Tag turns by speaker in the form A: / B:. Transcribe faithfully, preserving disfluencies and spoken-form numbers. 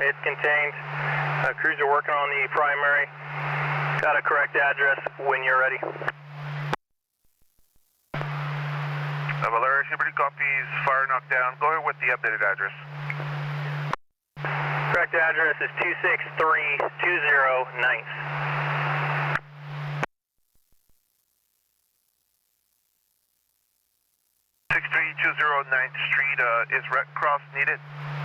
A: it's contained. Uh, crews are working on the primary. Got a correct address when you're ready.
B: Uh, Valeria, Liberty copies, fire knockdown. Go ahead with the updated address.
A: Correct address is two six three two zero ninth.
B: six three two zero ninth Street, uh, is Red Cross needed?